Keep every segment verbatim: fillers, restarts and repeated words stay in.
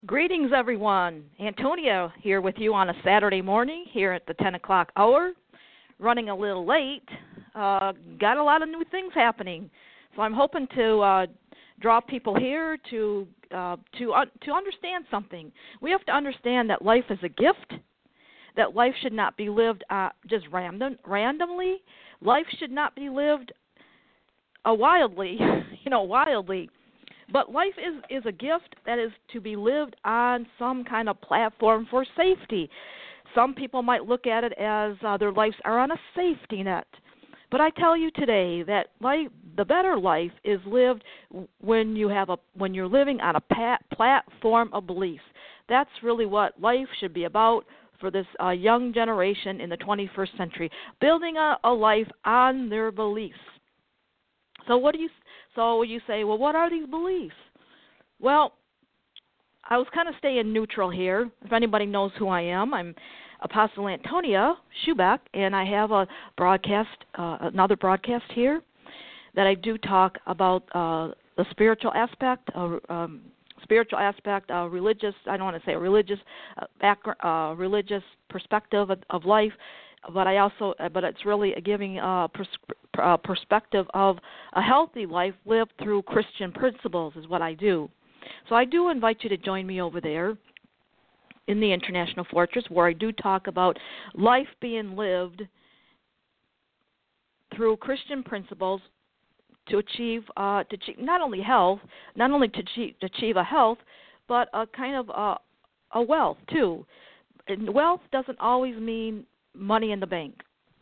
Greetings, everyone. Antonia here with you on a Saturday morning here at the ten o'clock hour. Running a little late. Uh, got a lot of new things happening. So I'm hoping to uh, draw people here to uh, to uh, to understand something. We have to understand that life is a gift, that life should not be lived uh, just random, randomly. Life should not be lived uh, wildly, you know, wildly. But life is, is a gift that is to be lived on some kind of platform for safety. Some people might look at it as uh, their lives are on a safety net. But I tell you today that life, the better life is lived when you have a when you're living on a pat, platform of beliefs. That's really what life should be about for this uh, young generation in the twenty-first century, building a, a life on their beliefs. So what do you so you say, well, what are these beliefs? Well, I was kind of staying neutral here. If anybody knows who I am, I'm Apostle Antonia Schubeck, and I have a broadcast, uh, another broadcast here that I do talk about uh, the spiritual aspect, uh, um, spiritual aspect, uh, religious. I don't want to say a religious uh, background, uh, religious perspective of, of life. But I also, but it's really a giving uh, pers- uh, perspective of a healthy life lived through Christian principles is what I do. So I do invite you to join me over there in the International Fortress, where I do talk about life being lived through Christian principles to achieve, uh, to achieve not only health, not only to achieve, to achieve a health, but a kind of uh, a wealth too. And wealth doesn't always mean money in the bank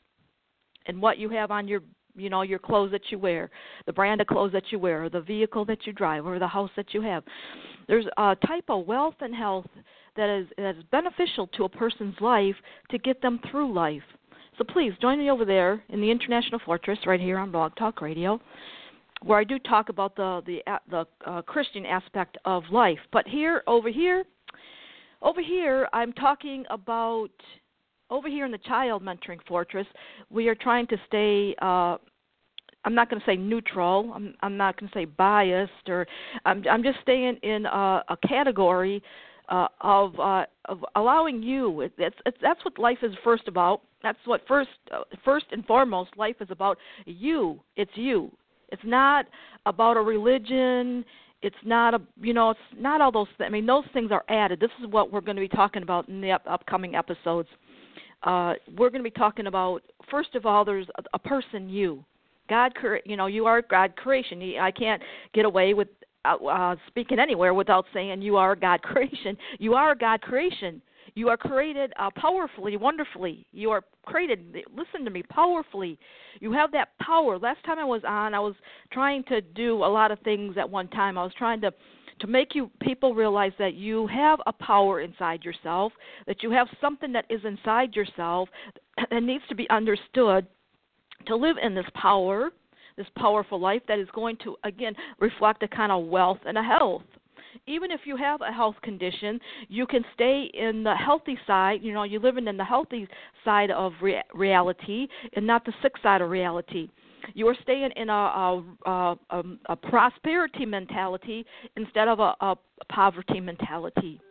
and what you have on your, you know, your clothes that you wear, the brand of clothes that you wear, or the vehicle that you drive, or the house that you have. There's a type of wealth and health that is, that is beneficial to a person's life to get them through life. So please join me over there in the International Fortress right here on Blog Talk Radio, where I do talk about the the, the uh, Christian aspect of life. But here, over here, over here, I'm talking about. Over here in the Child Mentoring Fortress, we are trying to stay, uh, I'm not going to say neutral, I'm, I'm not going to say biased, or I'm, I'm just staying in a, a category uh, of, uh, of allowing you, it, it's, it's, that's what life is first about. That's what first, uh, first and foremost life is about. You, it's you. It's not about a religion. It's not a, you know, it's not all those things. I mean, those things are added. This is what we're going to be talking about in the up- upcoming episodes. Uh, we're going to be talking about, first of all, there's a, a person, you. God, you know, you are God creation. I can't get away with uh, speaking anywhere without saying you are God creation. You are God creation. You are created uh, powerfully, wonderfully. You are created, listen to me, powerfully. You have that power. Last time I was on, I was trying to do a lot of things at one time. I was trying to to make you people realize that you have a power inside yourself, that you have something that is inside yourself that needs to be understood to live in this power, this powerful life that is going to, again, reflect a kind of wealth and a health. Even if you have a health condition, you can stay in the healthy side, you know, you're living in the healthy side of rea- reality and not the sick side of reality. You are staying in a, a, a, a, a prosperity mentality instead of a, a poverty mentality.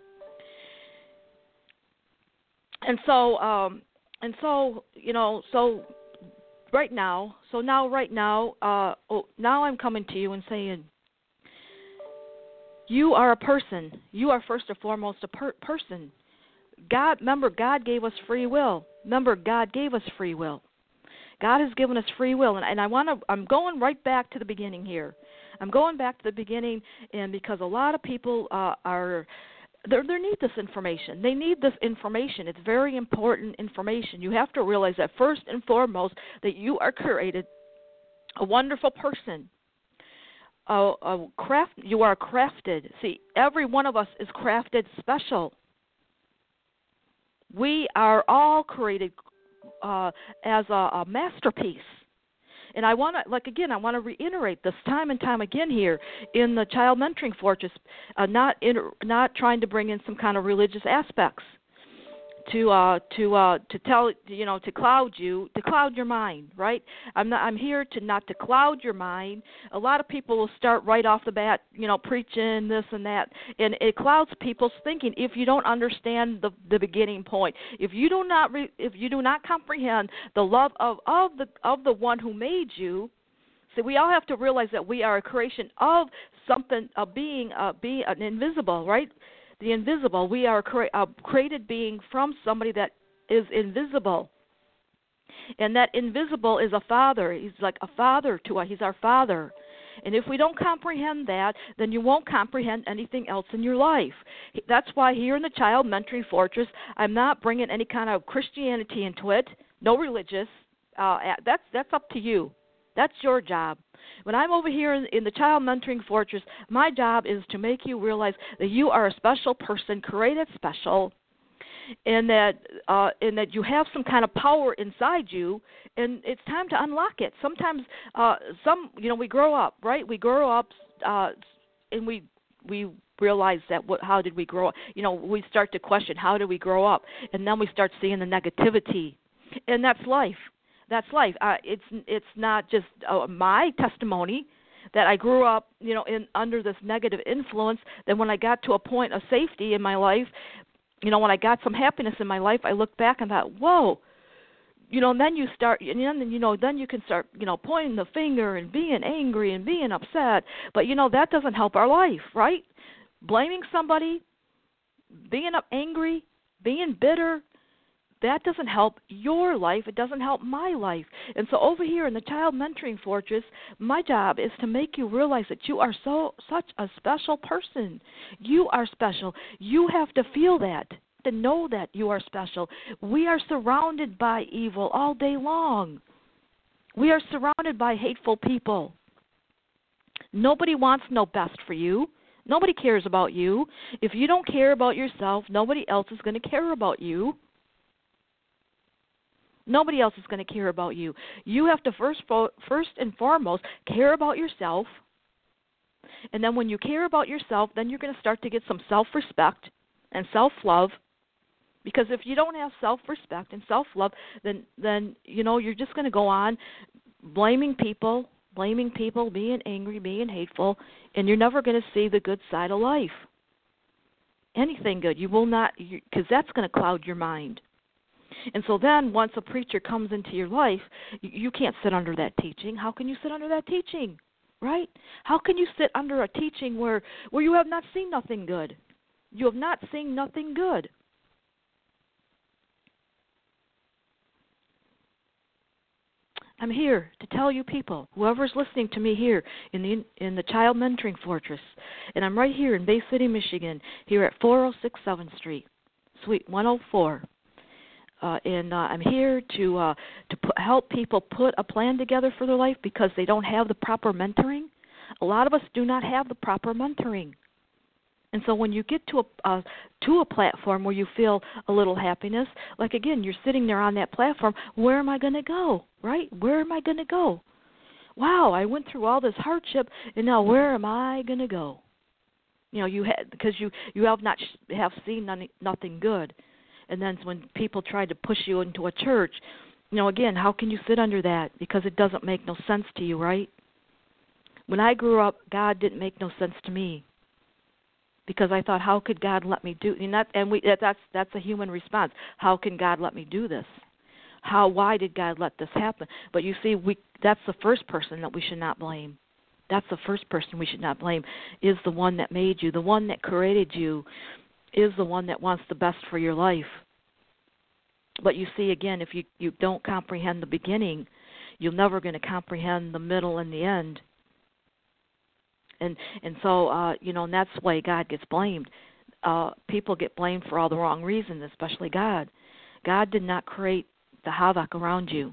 And so, um, and so, you know, so right now, so now, right now, uh, oh, now I'm coming to you and saying, you are a person. You are first and foremost a per- person. God, remember, God gave us free will. Remember, God gave us free will. God has given us free will, and, and I want to. I'm going right back to the beginning here. I'm going back to the beginning, and because a lot of people uh, are, they they need this information. They need this information. It's very important information. You have to realize that first and foremost that you are created a wonderful person. A, a craft. You are crafted. See, every one of us is crafted special. We are all created Uh, as a, a masterpiece. And I want to, like again, I want to reiterate this time and time again here in the Child Mentoring Fortress, uh, not in, not trying to bring in some kind of religious aspects to uh, to uh, to tell you know to cloud you, to cloud your mind, right? I'm not. I'm here to not to cloud your mind. A lot of people will start right off the bat, you know, preaching this and that, and it clouds people's thinking if you don't understand the the beginning point. If you do not re, if you do not comprehend the love of of the of the one who made you. See, we all have to realize that we are a creation of something, a being, a being, an invisible, right? The invisible. We are a, cre- a created being from somebody that is invisible. And that invisible is a father. He's like a father to us. He's our father. And if we don't comprehend that, then you won't comprehend anything else in your life. That's why here in the Child Mentoring Fortress, I'm not bringing any kind of Christianity into it, no religious. Uh, that's that's up to you. That's your job. When I'm over here in, in the Child Mentoring Fortress, my job is to make you realize that you are a special person, created special, and that uh, and that you have some kind of power inside you, and it's time to unlock it. Sometimes, uh, some you know, we grow up, right? We grow up, uh, and we we realize that what, how did we grow up? You know, we start to question how did we grow up, and then we start seeing the negativity, and that's life. That's life. Uh, it's it's not just uh, my testimony that I grew up, you know, in under this negative influence. Then when I got to a point of safety in my life, you know, when I got some happiness in my life, I looked back and thought, whoa, you know. And then you start, and then you know, then you can start, you know, pointing the finger and being angry and being upset. But you know, that doesn't help our life, right? Blaming somebody, being up angry, being bitter. That doesn't help your life. It doesn't help my life. And so over here in the Child Mentoring Fortress, my job is to make you realize that you are so such a special person. You are special. You have to feel that, to know that you are special. We are surrounded by evil all day long. We are surrounded by hateful people. Nobody wants no best for you. Nobody cares about you. If you don't care about yourself, nobody else is going to care about you. Nobody else is going to care about you. You have to first, first and foremost care about yourself. And then when you care about yourself, then you're going to start to get some self-respect and self-love. Because if you don't have self-respect and self-love, then, then you know, you're just going to go on blaming people, blaming people, being angry, being hateful, and you're never going to see the good side of life. Anything good. You will not, because that's going to cloud your mind. And so then once a preacher comes into your life, you, you can't sit under that teaching. How can you sit under that teaching, right? How can you sit under a teaching where, where you have not seen nothing good? You have not seen nothing good. I'm here to tell you people, whoever's listening to me here in the in the Child Mentoring Fortress, and I'm right here in Bay City, Michigan, here at four oh six seventh Street, Suite one oh four. Uh, and uh, I'm here to uh, to put, help people put a plan together for their life because they don't have the proper mentoring. A lot of us do not have the proper mentoring. And so when you get to a uh, to a platform where you feel a little happiness, like again, you're sitting there on that platform, where am I going to go, right? Where am I going to go? Wow, I went through all this hardship, and now where am I going to go? You know, you had because you, you have not sh- have seen none, nothing good. And then when people try to push you into a church, you know, again, how can you sit under that? Because it doesn't make no sense to you, right? When I grew up, God didn't make no sense to me. Because I thought, how could God let me do? And that, and we that's that's a human response. How can God let me do this? How? Why did God let this happen? But you see, we that's the first person that we should not blame. That's the first person we should not blame. Is the one that made you, the one that created you, is the one that wants the best for your life. But you see, again, if you, you don't comprehend the beginning, you're never going to comprehend the middle and the end. And and so, uh, you know, and that's why God gets blamed. Uh, people get blamed for all the wrong reasons, especially God. God did not create the havoc around you.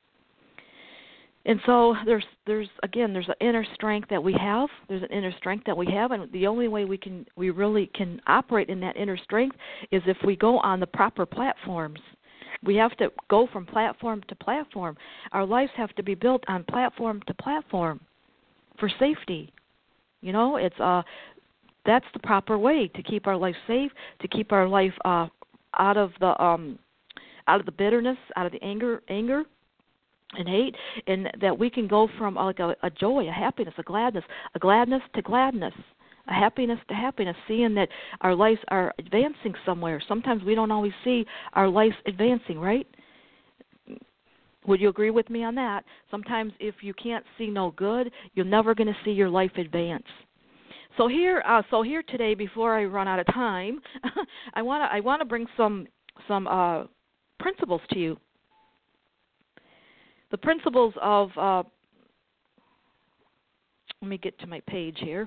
And so there's, there's again, there's an inner strength that we have. There's an inner strength that we have, and the only way we can, we really can operate in that inner strength is if we go on the proper platforms. We have to go from platform to platform. Our lives have to be built on platform to platform for safety. You know, it's uh, that's the proper way to keep our life safe, to keep our life uh, out of the um, out of the bitterness, out of the anger, anger. and hate, and that we can go from uh, like a, a joy, a happiness, a gladness, a gladness to gladness, a happiness to happiness, seeing that our lives are advancing somewhere. Sometimes we don't always see our lives advancing, right? Would you agree with me on that? Sometimes if you can't see no good, you're never going to see your life advance. So here, uh, so here today, before I run out of time, I want to I want to bring some some uh, principles to you. The principles of, uh, let me get to my page here.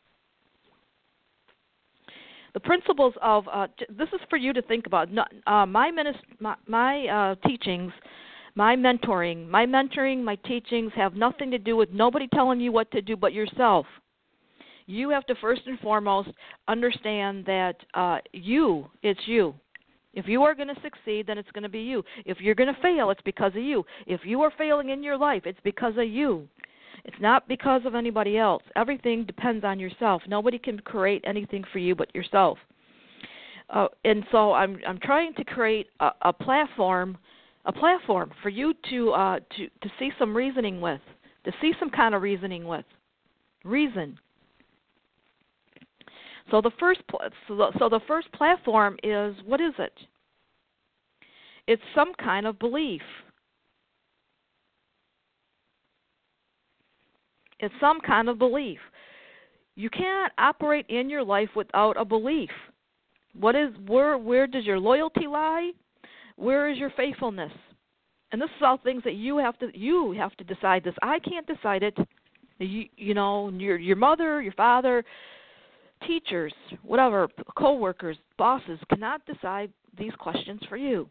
The principles of, uh, this is for you to think about. Uh, my minist- my, my uh, teachings, my mentoring, my mentoring, my teachings have nothing to do with nobody telling you what to do but yourself. You have to first and foremost understand that uh, you, it's you. If you are going to succeed, then it's going to be you. If you're going to fail, it's because of you. If you are failing in your life, it's because of you. It's not because of anybody else. Everything depends on yourself. Nobody can create anything for you but yourself. Uh, and so I'm I'm trying to create a, a platform, a platform for you to uh, to to see some reasoning with, to see some kind of reasoning with, reason. So the first, so the, so the first platform is, what is it? It's some kind of belief. It's some kind of belief. You can't operate in your life without a belief. What is where? Where does your loyalty lie? Where is your faithfulness? And this is all things that you have to you have to decide. This I can't decide it. You you know your your mother, your father, teachers, whatever, co-workers, bosses cannot decide these questions for you.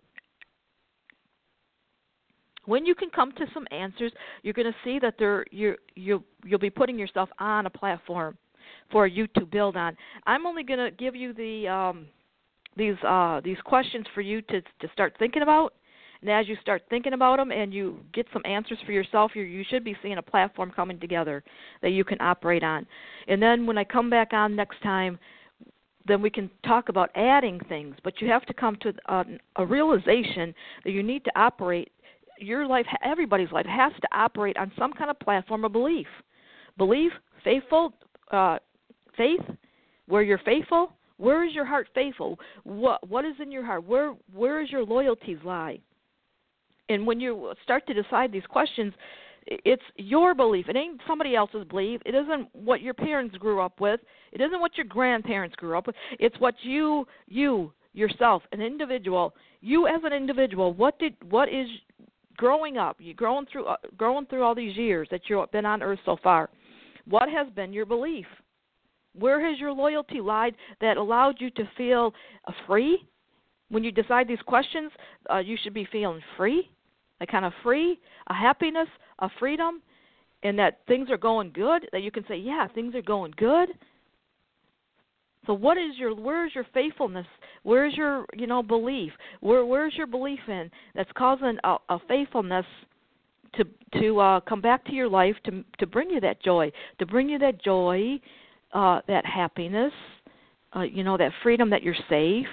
When you can come to some answers, you're going to see that there you you you'll be putting yourself on a platform for you to build on. I'm only going to give you the um, these uh, these questions for you to to start thinking about. And as you start thinking about them and you get some answers for yourself, you you should be seeing a platform coming together that you can operate on. And then when I come back on next time, then we can talk about adding things. But you have to come to a, a realization that you need to operate. Your life, everybody's life, has to operate on some kind of platform of belief. Belief, faithful, uh, faith, where you're faithful. Where is your heart faithful? What What is in your heart? Where Where is your loyalties lie? And when you start to decide these questions, it's your belief. It ain't somebody else's belief. It isn't what your parents grew up with. It isn't what your grandparents grew up with. It's what you, you yourself, an individual, you as an individual. What did what is growing up? You growing through uh, growing through all these years that you've been on Earth so far. What has been your belief? Where has your loyalty lied that allowed you to feel uh, free? When you decide these questions, uh, you should be feeling free, a kind of free, a happiness, a freedom, and that things are going good, that you can say, yeah, things are going good. So what is your, where is your faithfulness? Where is your, you know, belief? Where Where's your belief in that's causing a, a faithfulness to to uh, come back to your life, to to bring you that joy, to bring you that joy, uh, that happiness, uh, you know, that freedom, that you're safe.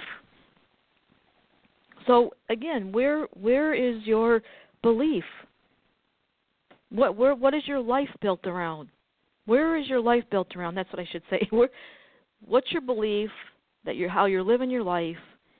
So again, where where is your belief? What where what is your life built around? Where is your life built around? That's what I should say. Where, what's your belief that you're how you're living your life?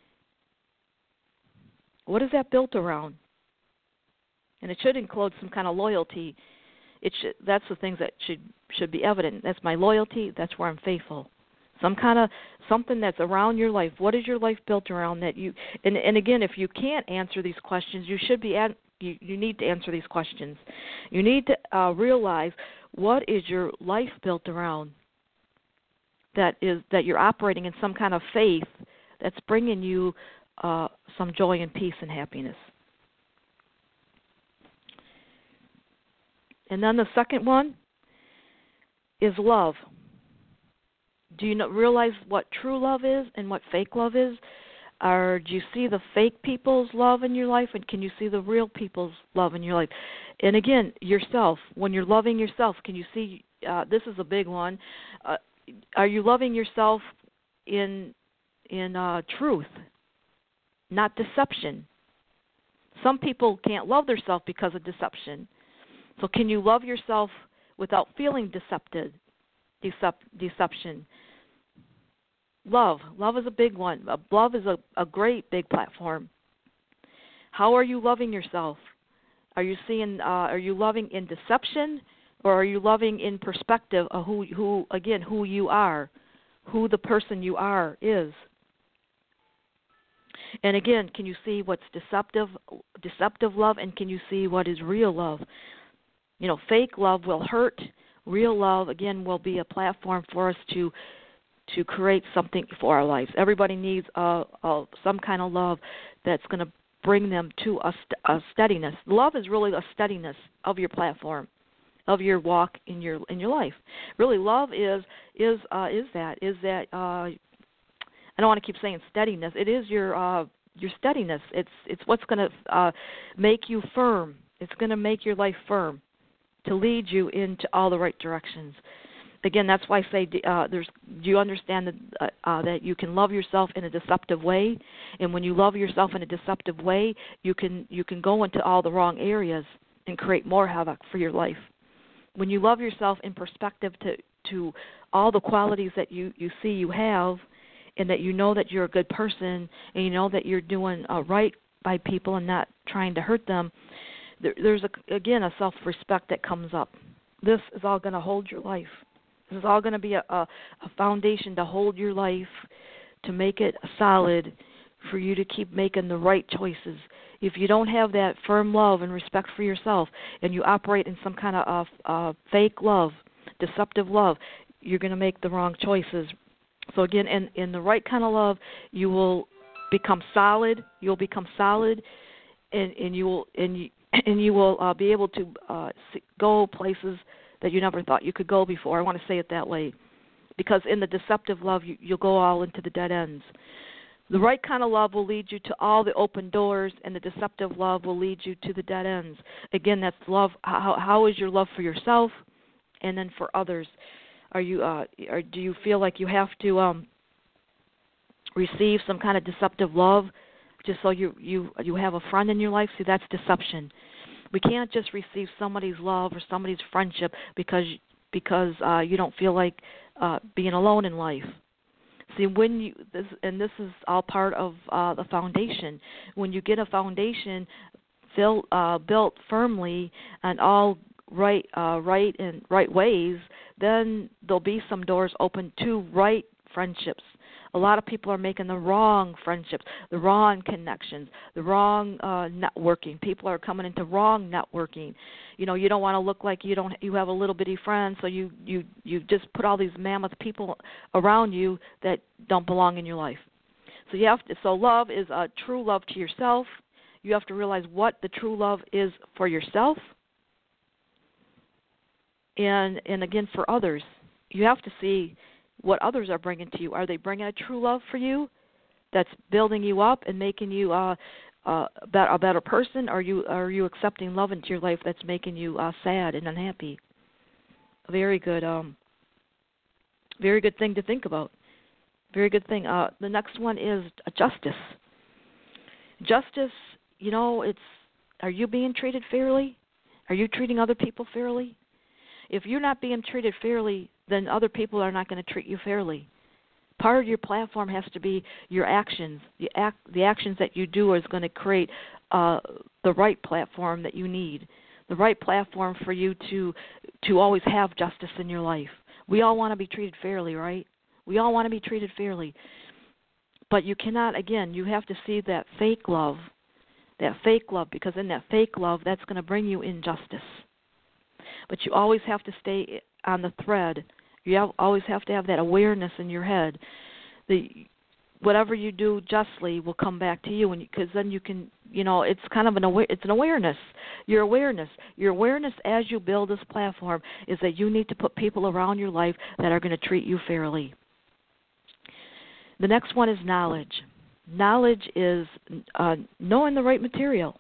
What is that built around? And it should include some kind of loyalty. It should, that's the things that should should be evident. That's my loyalty. That's where I'm faithful. Some kind of something that's around your life. What is your life built around that you? And, and again, if you can't answer these questions, you should be at, you, you need to answer these questions. You need to uh, realize what is your life built around. That is that you're operating in some kind of faith that's bringing you uh, some joy and peace and happiness. And then the second one is love. Do you not realize what true love is and what fake love is? Or do you see the fake people's love in your life, and can you see the real people's love in your life? And again, yourself. When you're loving yourself, can you see? Uh, this is a big one. Uh, are you loving yourself in in uh, truth? not deception. Some people can't love themselves because of deception. So can you love yourself without feeling decepted? Decep- deception. Love. Love is a big one. Love is a, a great big platform. How are you loving yourself? Are you seeing? Uh, are you loving in deception, or are you loving in perspective of who, who again, who you are, who the person you are is? And again, can you see what's deceptive, deceptive love, and can you see what is real love? You know, fake love will hurt. Real love, again, will be a platform for us to to create something for our lives. Everybody needs uh, uh, some kind of love that's going to bring them to a, st- a steadiness. Love is really a steadiness of your platform, of your walk in your in your life. Really, love is is uh, is that is that. Uh, I don't want to keep saying steadiness. It is your uh, your steadiness. It's it's what's going to uh, make you firm. It's going to make your life firm, to lead you into all the right directions. Again, that's why I say, uh, there's. Do you understand that uh, uh, that you can love yourself in a deceptive way, and when you love yourself in a deceptive way, you can you can go into all the wrong areas and create more havoc for your life. When you love yourself in perspective to to all the qualities that you, you see you have, and that you know that you're a good person, and you know that you're doing uh, right by people and not trying to hurt them, there, there's, a, again, a self-respect that comes up. This is all going to hold your life. This is all going to be a, a, a foundation to hold your life, to make it solid, for you to keep making the right choices. If you don't have that firm love and respect for yourself, and you operate in some kind of uh, uh, fake love, deceptive love, you're going to make the wrong choices. So again, in, in the right kind of love, you will become solid. You'll become solid, and, and you will and you, and you will uh, be able to uh, go places that you never thought you could go before. I want to say it that way, because in the deceptive love, you, you'll go all into the dead ends. The right kind of love will lead you to all the open doors, and the deceptive love will lead you to the dead ends. Again, that's love. How, how is your love for yourself, and then for others? Are you, uh, or do you feel like you have to um, receive some kind of deceptive love just so you you you have a friend in your life? See, that's deception. We can't just receive somebody's love or somebody's friendship because because uh, you don't feel like uh, being alone in life. See, when you this and this is all part of uh, the foundation. When you get a foundation built uh, built firmly on all right uh, right and right ways, then there'll be some doors open to right friendships. A lot of people are making the wrong friendships, the wrong connections, the wrong uh, networking. People are coming into wrong networking. You know, you don't want to look like you don't. You have a little bitty friend, so you you you just put all these mammoth people around you that don't belong in your life. So you have to. So love is a true love to yourself. You have to realize what the true love is for yourself, and and again for others. You have to see what others are bringing to you. Are they bringing a true love for you that's building you up and making you uh, uh, a better person? Or are you, are you accepting love into your life that's making you uh, sad and unhappy? A very good, um, very good thing to think about. Very good thing. Uh, the next one is justice. Justice, you know, it's, are you being treated fairly? Are you treating other people fairly? If you're not being treated fairly, then other people are not going to treat you fairly. Part of your platform has to be your actions. The, act, the actions that you do is going to create uh, the right platform that you need, the right platform for you to to always have justice in your life. We all want to be treated fairly, right? We all want to be treated fairly. But you cannot, again, you have to see that fake love, that fake love, because in that fake love, that's going to bring you injustice. But you always have to stay on the thread. You have, always have to have that awareness in your head. The whatever you do justly will come back to you, and because then you can, you know, it's kind of an aware, it's an awareness. Your awareness, your awareness as you build this platform is that you need to put people around your life that are going to treat you fairly. The next one is knowledge. Knowledge is uh, knowing the right material.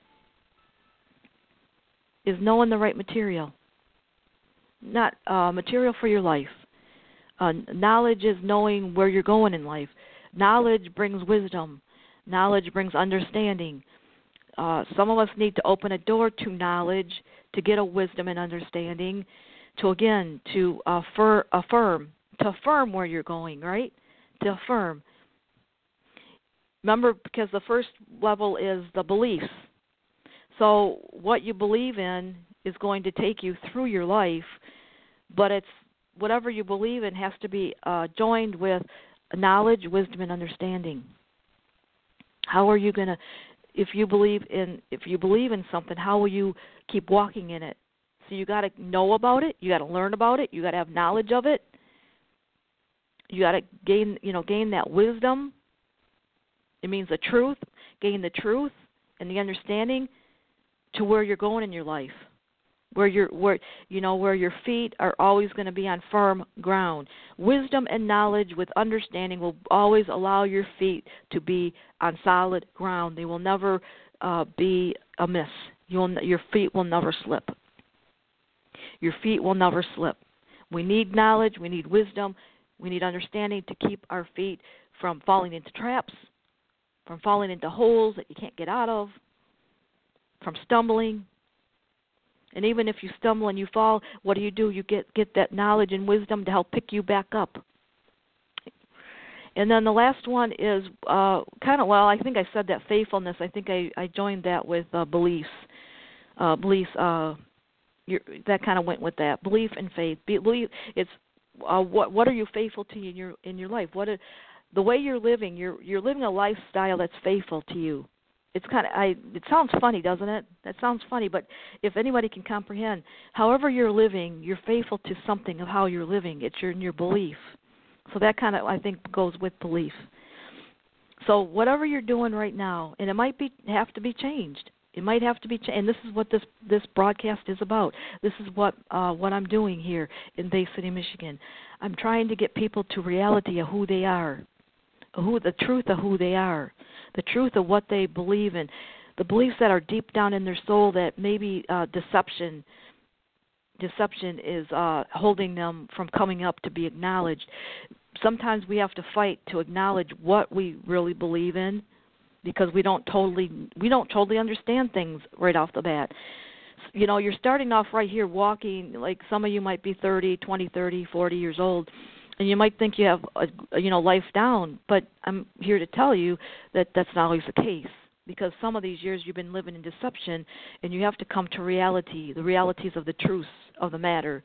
Is knowing the right material. Not uh, material for your life. Uh, knowledge is knowing where you're going in life. Knowledge brings wisdom. Knowledge brings understanding. Uh, some of us need to open a door to knowledge, to get a wisdom and understanding, to, again, to affir- affirm, to affirm where you're going, right? To affirm. Remember, because the first level is the beliefs. So what you believe in is going to take you through your life, but it's whatever you believe in has to be uh, joined with knowledge, wisdom, and understanding. How are you going to, if you believe in, if you believe in something, how will you keep walking in it? So you got to know about it. You got to learn about it. You got to have knowledge of it. You got to gain, you know, gain that wisdom. It means the truth. Gain the truth and the understanding to where you're going in your life, where you're, where you know, where your feet are always going to be on firm ground. Wisdom and knowledge with understanding will always allow your feet to be on solid ground. They will never uh, be amiss. You'll, your feet will never slip. Your feet will never slip. We need knowledge. We need wisdom. We need understanding to keep our feet from falling into traps, from falling into holes that you can't get out of, from stumbling. And even if you stumble and you fall, what do you do? You get, get that knowledge and wisdom to help pick you back up. And then the last one is uh, kind of, well, I think I said that faithfulness. I think I, I joined that with uh, beliefs. Uh, beliefs, uh, you're, that kind of went with that. Belief and faith. Be, believe, it's uh, what what are you faithful to in your in your life? What are, the way you're living, you're you're living a lifestyle that's faithful to you. It's kind of, I, it sounds funny, doesn't it? That sounds funny, but if anybody can comprehend, however you're living, you're faithful to something of how you're living. It's your, in your belief. So that kind of, I think, goes with belief. So whatever you're doing right now, and it might be have to be changed. It might have to be changed. And this is what this, this broadcast is about. This is what uh, what I'm doing here in Bay City, Michigan. I'm trying to get people to reality of who they are, who the truth of who they are, the truth of what they believe in, the beliefs that are deep down in their soul that maybe uh, deception deception is uh, holding them from coming up to be acknowledged. Sometimes we have to fight to acknowledge what we really believe in, because we don't totally we don't totally understand things right off the bat. You know, you're starting off right here walking, like some of you might be thirty, twenty, thirty, forty years old, and you might think you have a, you know, life down, but I'm here to tell you that that's not always the case, because some of these years you've been living in deception, and you have to come to reality, the realities of the truths of the matter.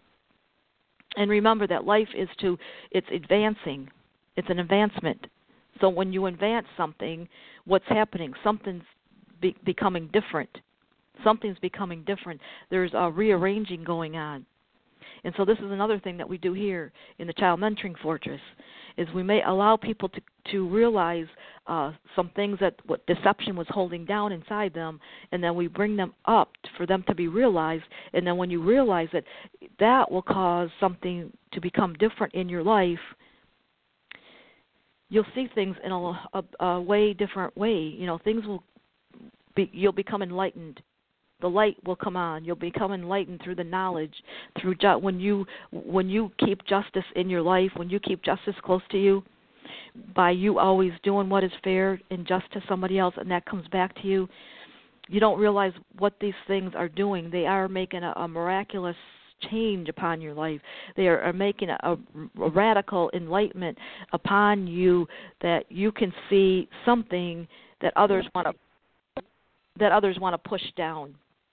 And remember that life is to, it's advancing. It's an advancement. So when you advance something, what's happening? Something's be, becoming different. Something's becoming different. There's a rearranging going on. And so this is another thing that we do here in the Child Mentoring Fortress, is we may allow people to, to realize uh, some things that what deception was holding down inside them, and then we bring them up for them to be realized. And then when you realize that, that will cause something to become different in your life, you'll see things in a, a, a way different way. You know, things will be, you'll become enlightened. The light will come on. You'll become enlightened through the knowledge, through ju- when you when you keep justice in your life, when you keep justice close to you, by you always doing what is fair and just to somebody else, and that comes back to you. You don't realize what these things are doing. They are making a, a miraculous change upon your life. They are, are making a, a, a radical enlightenment upon you, that you can see something that others want to that others want to push down.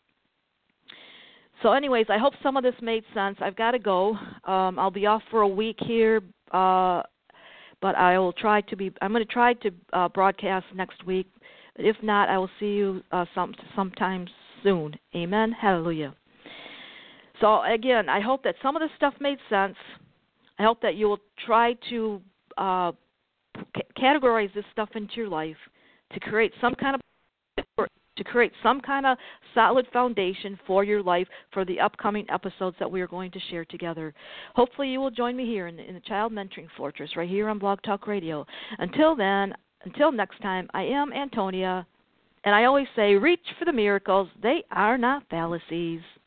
So anyways, I hope some of this made sense. I've got to go. Um, I'll be off for a week here, uh, but I will try to be, I'm going to try to uh, broadcast next week. If not, I will see you uh, some sometime soon. Amen. Hallelujah. So again, I hope that some of this stuff made sense. I hope that you will try to uh, c- categorize this stuff into your life to create some kind of to create some kind of solid foundation for your life for the upcoming episodes that we are going to share together. Hopefully you will join me here in the, in the Child Mentoring Fortress, right here on Blog Talk Radio. Until then, until next time, I am Antonia, and I always say, reach for the miracles. They are not fallacies.